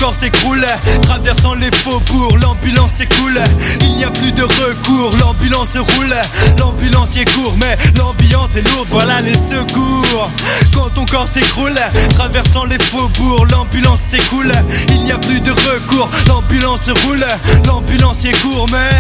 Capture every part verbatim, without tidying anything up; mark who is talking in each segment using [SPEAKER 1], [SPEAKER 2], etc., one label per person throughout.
[SPEAKER 1] corps s'écroule, traversant les faubourgs, l'ambulance s'écoule. Il n'y a plus de recours, l'ambulance roule. L'ambulancier court, mais l'ambiance est lourde, voilà les secours. Quand ton corps s'écroule, traversant les faubourgs, l'ambulance s'écoule. Il n'y a plus de recours, l'ambulance roule. L'ambulancier court, mais...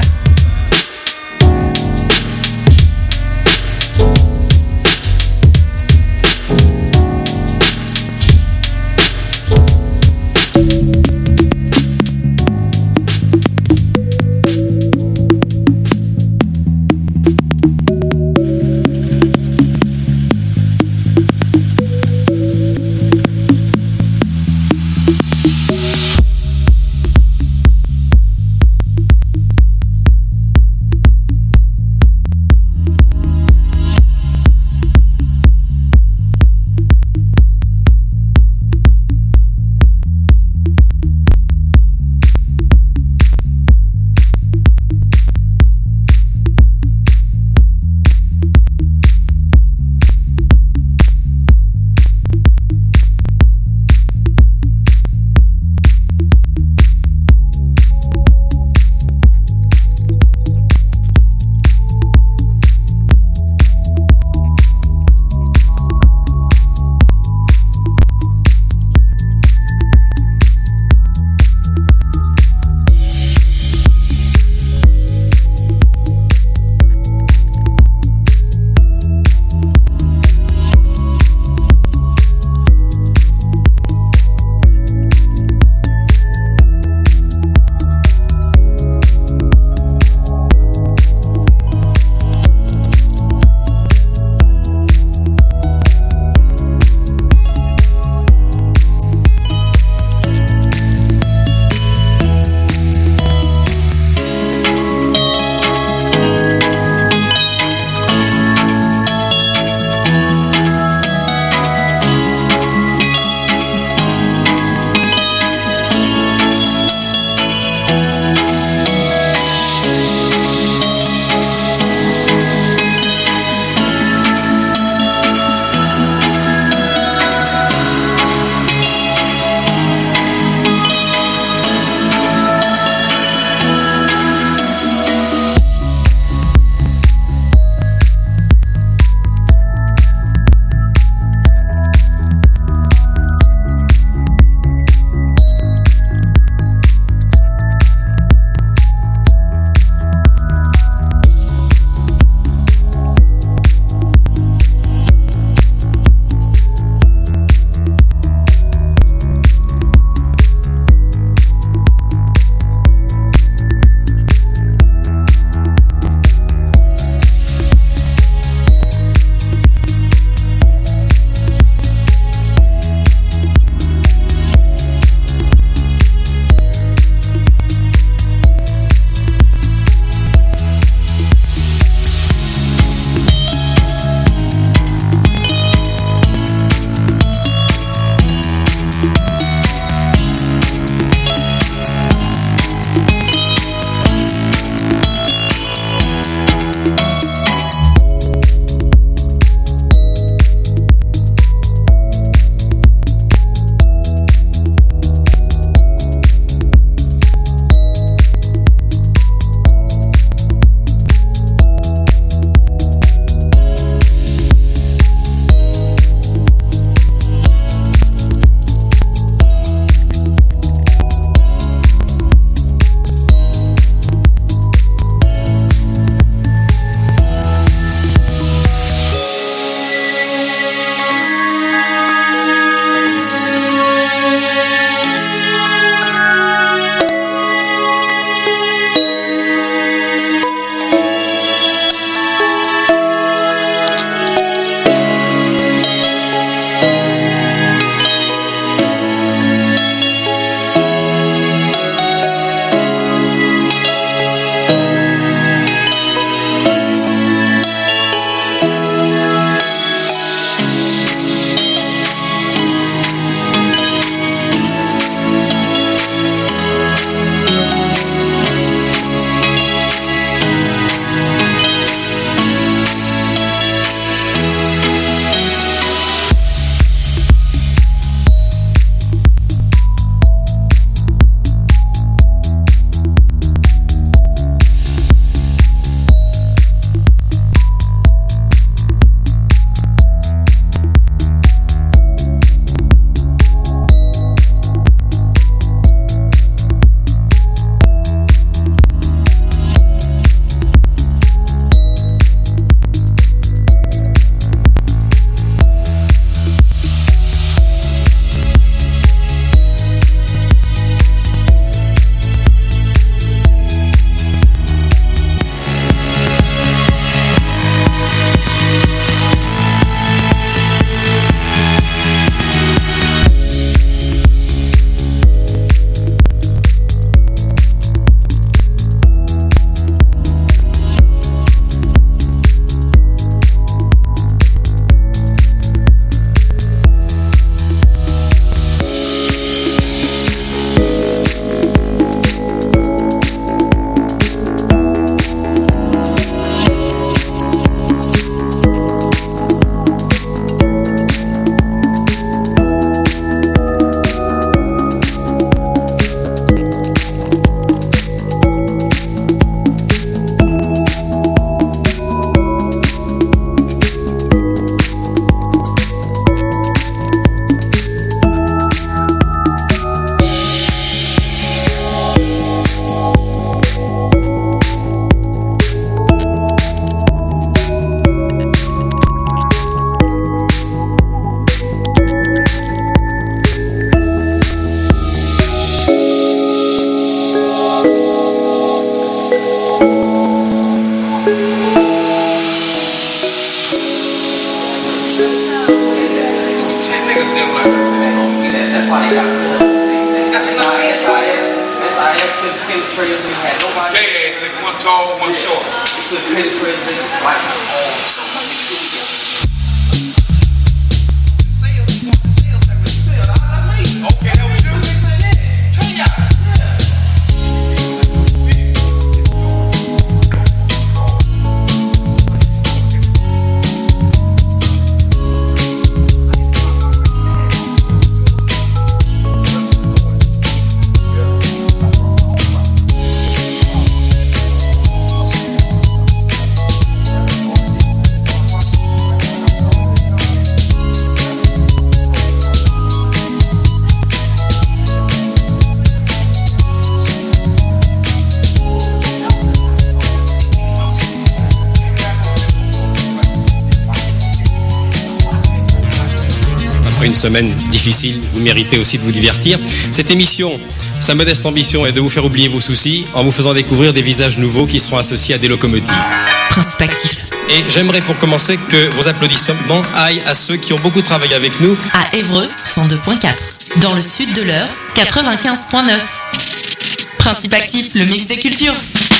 [SPEAKER 2] couldn't penetrate us. We had nobody.
[SPEAKER 3] They ass nigga, one tall, one
[SPEAKER 2] Yeah.
[SPEAKER 3] short.
[SPEAKER 2] We couldn't penetrate us. Like, oh, so much.
[SPEAKER 3] Okay, how we do?
[SPEAKER 2] Tell ya.
[SPEAKER 4] Une semaine difficile, vous méritez aussi de vous divertir. Cette émission, sa modeste ambition est de vous faire oublier vos soucis en vous faisant découvrir des visages nouveaux qui seront associés à des locomotives.
[SPEAKER 5] Principe actif.
[SPEAKER 4] Et j'aimerais pour commencer que vos applaudissements aillent à ceux qui ont beaucoup travaillé avec nous.
[SPEAKER 5] À Évreux, cent deux virgule quatre. Dans le sud de l'Eure, quatre-vingt-quinze virgule neuf. Principe actif, le mix des cultures.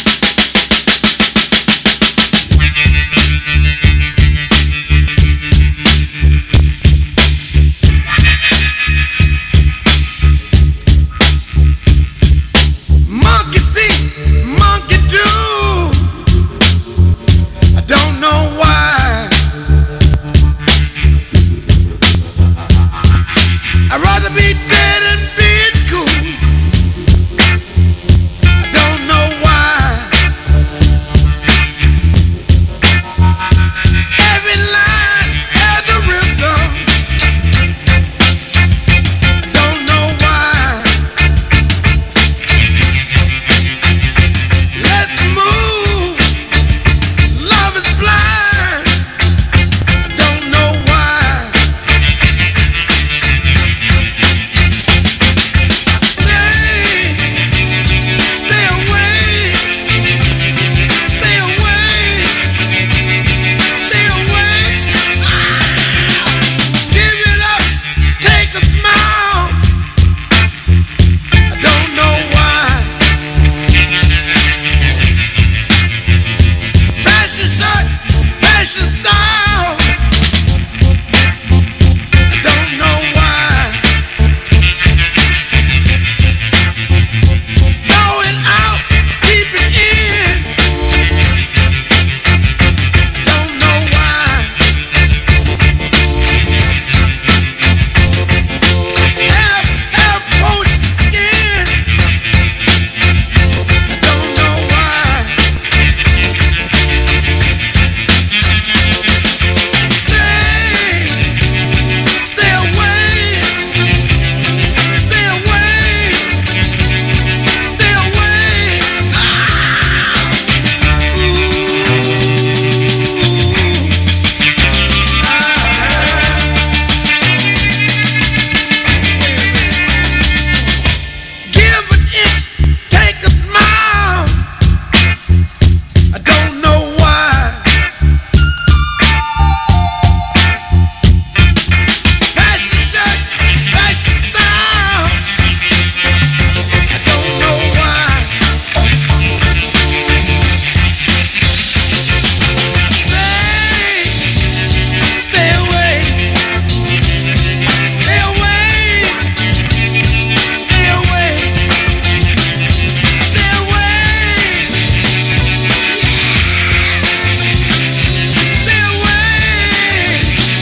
[SPEAKER 1] Monkey see, monkey do. I don't know why. I'd rather be dead than being cool. I don't know why. Every line has a rhythm. I don't know why. Let's move. Love is blind. I don't know why. Stay, stay away, stay away, stay away. Give it up, take a smile. I don't know why. Fashion shirt, fashion style. I don't know why. Going out, keeping in. I don't know why. Have, have poached skin. I don't know why. Stay, stay away, stay away, stay away. Give an inch, take a smile. I don't know why. Fashion shirt, fashion style. I don't know why. Stay, stay away, stay away, stay away, stay away. Stay away.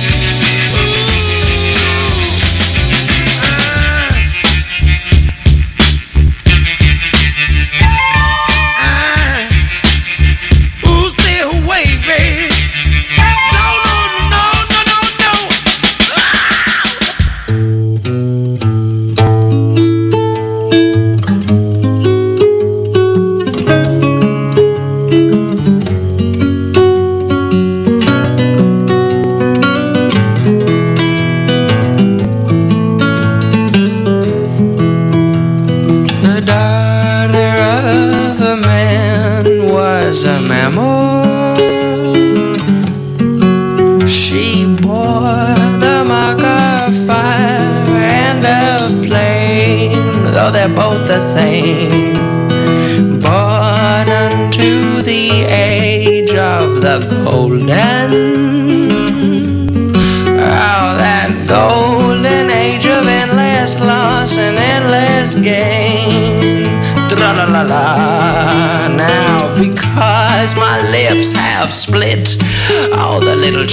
[SPEAKER 1] Ooh, ooh, stay away, baby. No, no, no, no, no, no.
[SPEAKER 6] The daughter of a man was a mammal. She bore the mark of fire and of flame, though they're both the same. Born unto the age of the golden. Oh, that golden age of endless loss and endless gain. Tra-la-la-la. Now because my lips have split all the little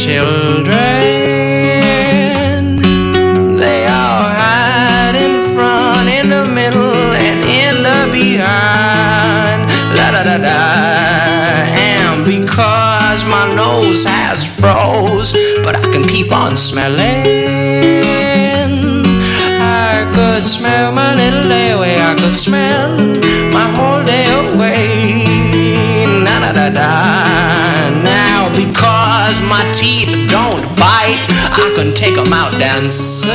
[SPEAKER 6] children, they all hide in front, in the middle, and in the behind. La-da-da-da. And because my nose has froze, but I can keep on smelling, I could smell my little day away, I could smell my whole day away. Na-da-da-da. Now because my teeth don't bite, I can take them out dancing.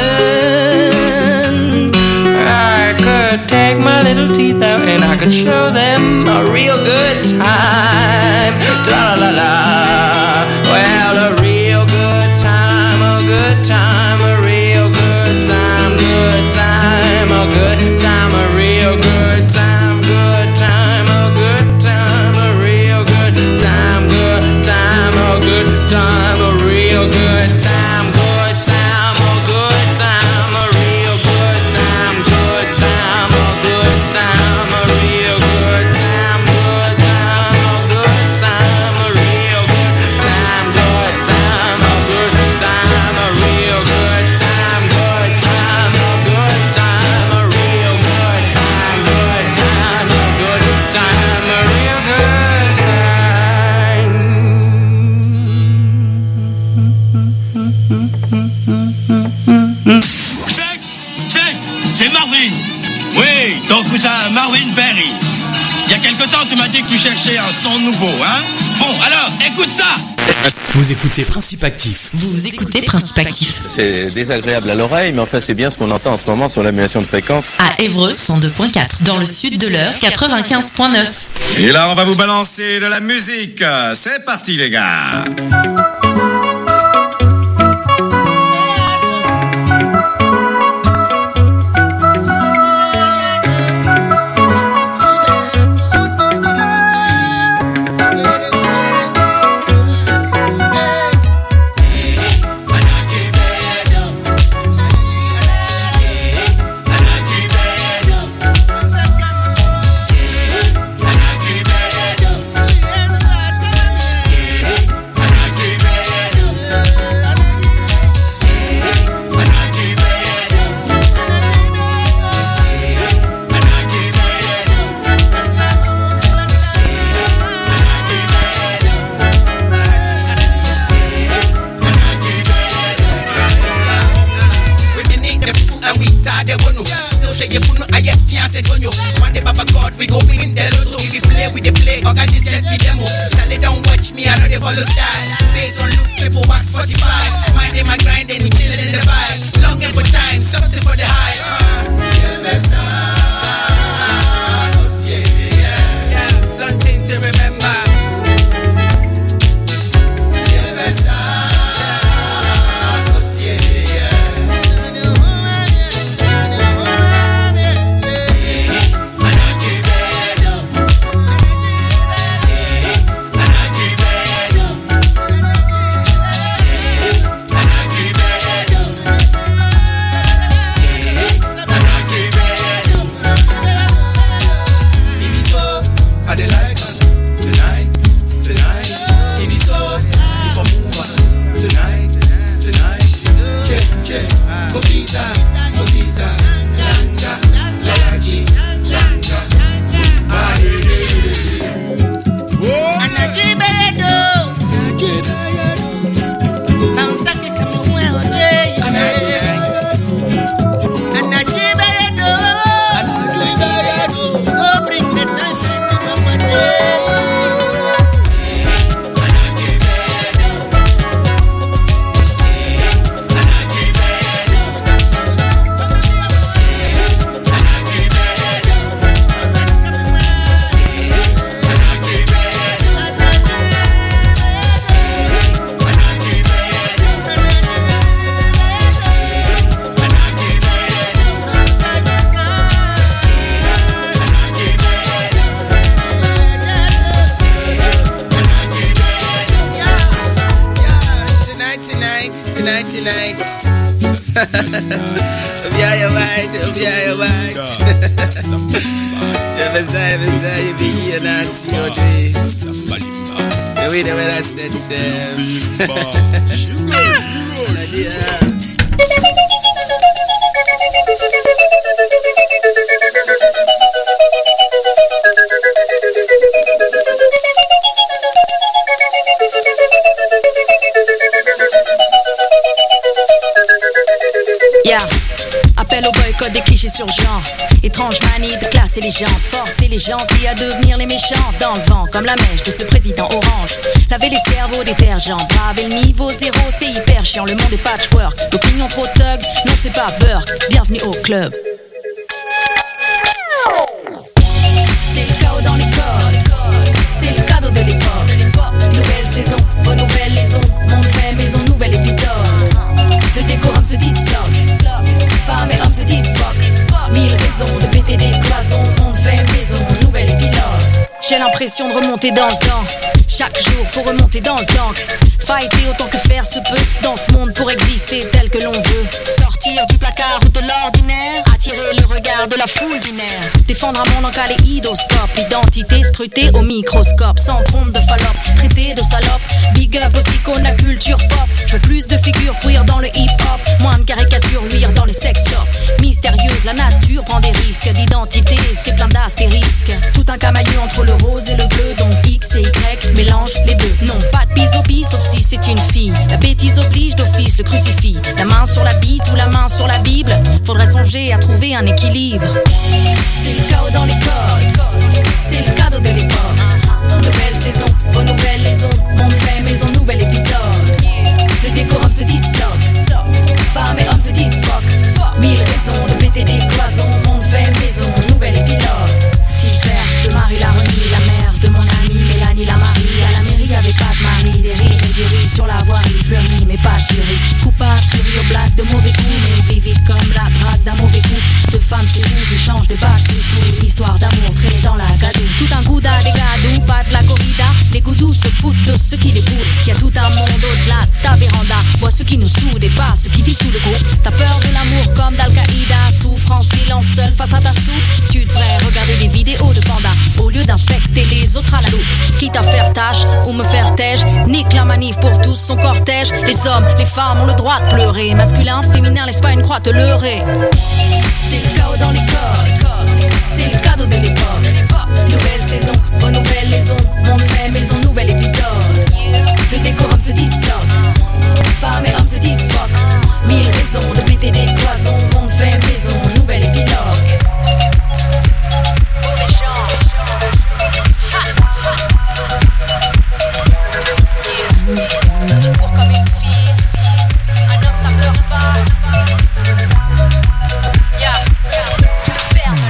[SPEAKER 6] I could take my little teeth out and I could show them a real good time. Tra-la-la-la. Well, a real good time, a good time, a real good time, good time, a good time, a real good time, good time, a good time, a real good time, good time, a good time, a real good time, good time, a good time, a real good time, good time, a good time, a real good time, good time, a good time, a real good time, good time, a good time, a real good time, good time, a good time, a real good time, good time, a good time, a real good
[SPEAKER 1] Check, check, c'est Marvin. Oui, ton cousin Marvin Berry. Il y a quelque temps, tu m'as dit que tu cherchais un son nouveau, hein? Bon, alors, écoute ça.
[SPEAKER 7] Vous écoutez Principe Actif.
[SPEAKER 5] Vous écoutez Principe Actif.
[SPEAKER 8] C'est désagréable à l'oreille, mais enfin c'est bien ce qu'on entend en ce moment sur l'annulation de fréquence.
[SPEAKER 5] À Évreux, cent deux point quatre. Dans le sud de l'Eure, quatre-vingt-quinze point neuf.
[SPEAKER 9] Et là, on va vous balancer de la musique. C'est parti, les gars.
[SPEAKER 10] Mazai, Mazai, Bi, Nasi, Audrey. The way the way I said it.
[SPEAKER 11] Yeah. Appel au boycott des clichés sur genre. Étrange manie de classer les gens, forcer les gentils à devenir les méchants. Dans le vent, comme la mèche de ce président orange. Laver les cerveaux détergents, braver le niveau zéro, c'est hyper chiant. Le monde est patchwork, l'opinion trop thug, non c'est pas beurre. Bienvenue au club. C'est le chaos dans les codes, c'est le cadeau de l'époque. Nouvelle saison, renouvelle les ondes, monde fait maison, nouvel épisode. Le décorum se disloque, femmes et hommes se disloquent. Mille raisons de péter des cloisons, monde fait maison, nouvel épilogue. J'ai l'impression de remonter dans le temps. Chaque jour faut remonter dans le tank. Fighter autant que faire se peut dans ce monde pour exister tel que l'on veut. Sortir du placard ou de l'ordinaire, attirer le regard de la foule binaire. Défendre un monde en kaléidoscope, l'identité scrutée au microscope. Sans trompe de fallope, traité de salope. Big up aux icônes, la culture pop. Je veux plus de figures queer dans le hip-hop, moins de caricatures weird dans les sex shops. Mystérieuse, la nature prend des risques. D'identité, c'est plein d'astérisques. Tout un camailleux entre le rose et le bleu, donc X et Y, mélange les deux. Non, pas de bisopie, sauf si c'est une fille. La bêtise oblige d'office, le crucifix. La main sur la bite ou la main sur la Bible. Faudrait songer à trouver un équilibre. C'est le chaos dans les corps, c'est le cadeau de l'époque. Nouvelle saison, renouvelle les ondes, monde fait maison, nouvel épisode. Le décorum se disloque, femmes et hommes se disloquent. Mille raisons de péter des cloisons, monde fait maison, nouvel épilogue. Silver, de Marie la Renie, la mère de mon amie Mélanie la Marie. À la mairie avec pas de mari, des rires et du riz sur la voirie fleurie, mais pas de tuerie. Coupable, tuerie au black de mauvais coups, mais vite comme la drague d'un mauvais coup. De femmes c'est vous, échange de bacs, c'est tout. Histoire d'amour traînée dans la gadoue. Tout un gouda des gadous, pas de la corrida. Les goudous se foutent de ceux qui les boudent. Y'a tout un monde au-delà de ta véranda. Vois ceux qui nous soudent et pas ceux qui dissous le groupe. T'as peur de l'amour comme d'Al-Qaïda. Souffre en silence seul face à ta soupe. Tu devrais regarder des vidéos de panda au lieu d'inspecter les autres à la loupe. Quitte à faire tâche ou me faire tège, nique la manif pour tous son cortège. Les hommes, les femmes ont le droit de pleurer. Masculin, féminin, laisse pas une croix te leurrer. C'est le chaos dans les corps, c'est le cadeau de l'époque. Nouvelle saison, renouvelle les ondes, monde fait maison, nouvel épisode. Le décorum se disloque, femmes et hommes se disloquent. Mille raisons de péter des cloisons, monde fait maison, nouvel épilogue. Tu cours comme une fille, un homme ça pleure pas. Yeah, yeah. Ferme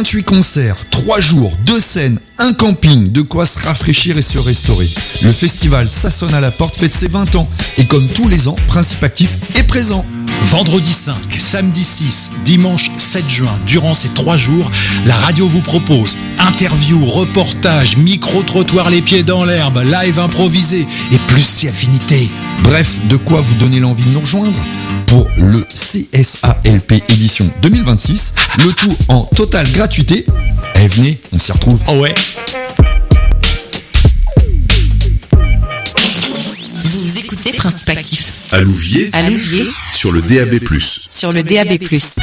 [SPEAKER 12] vingt-huit concerts, trois jours, deux scènes, un camping, de quoi se rafraîchir et se restaurer. Le festival Ça sonne à la porte fête ses vingt ans. Et comme tous les ans, Principe Actif est présent.
[SPEAKER 13] Vendredi cinq, samedi six, dimanche sept juin, durant ces trois jours, la radio vous propose interviews, reportages, micro-trottoirs les pieds dans l'herbe, live improvisé et plus si affinité.
[SPEAKER 12] Bref, de quoi vous donner l'envie de nous rejoindre pour le C S A L P édition deux mille vingt-six, le tout en totale gratuité. Eh venez, on s'y retrouve.
[SPEAKER 13] Oh ouais.
[SPEAKER 5] Vous écoutez Principe Actif.
[SPEAKER 14] À Louviers,
[SPEAKER 5] À Louviers,
[SPEAKER 14] sur le D A B plus.
[SPEAKER 5] sur le D A B plus.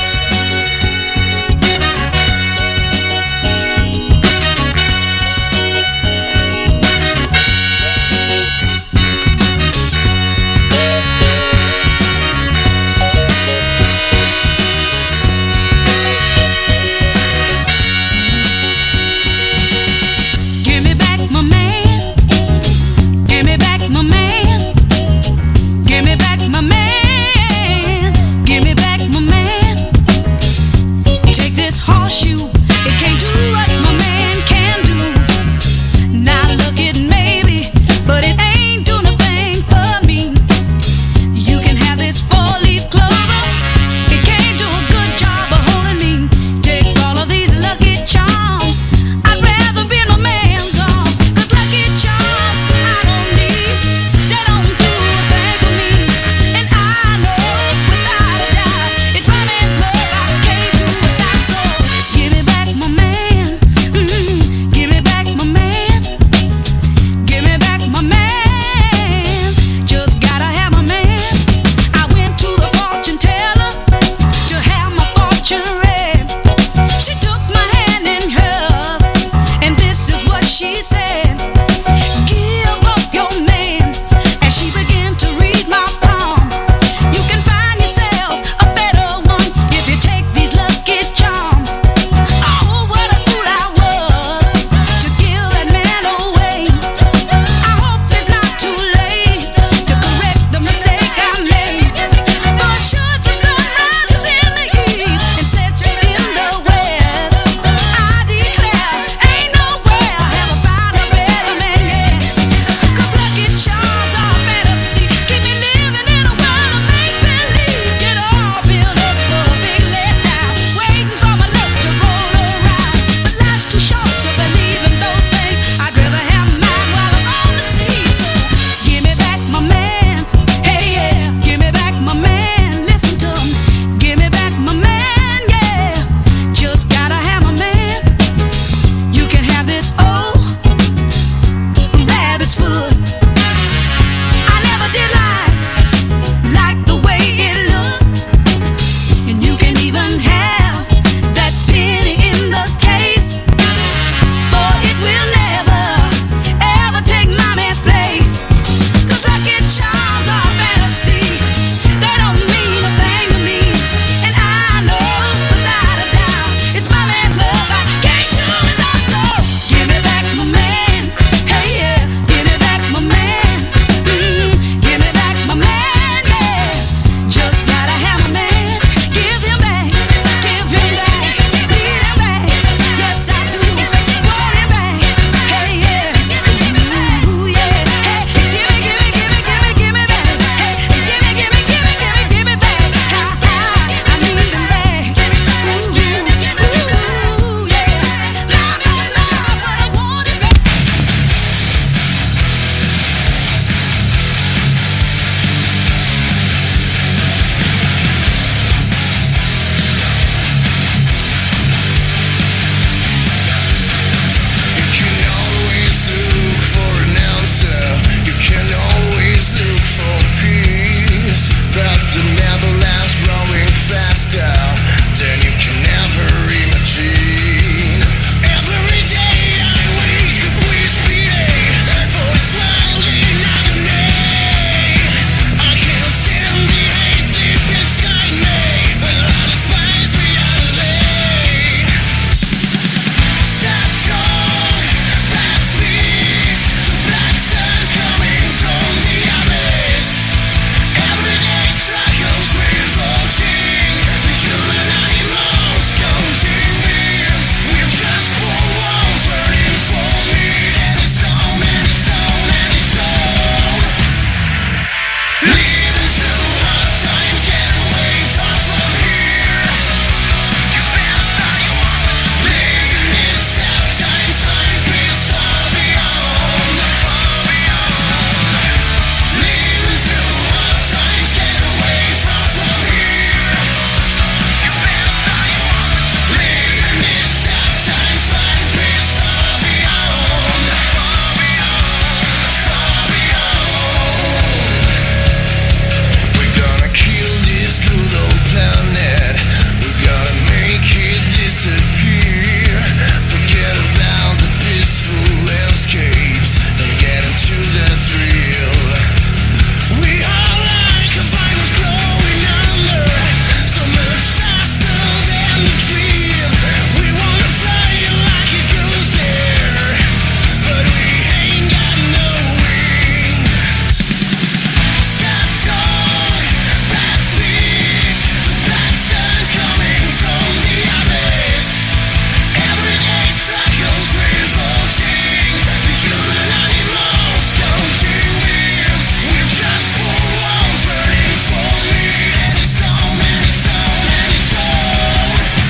[SPEAKER 15] Give me back my man. Give me back my man. Give me back my man. Give me back my man. Take this horseshoe. It can't do what my man can do. Now look it maybe, but it ain't doing a thing for me. You can have this four-leaf clover. It can't do a good job of holding me. Take all of these lucky charms. I'd rather be in my man's arms. 'Cause lucky charms I don't need. They don't do a thing for me. And I know without a doubt it's my man's love I can't do without. So give me back my man. Mm, give me back my man. Give me back my man. Just gotta have my man. I went to the fortune teller to have my fortune read. She took my hand in hers, and this is what she said.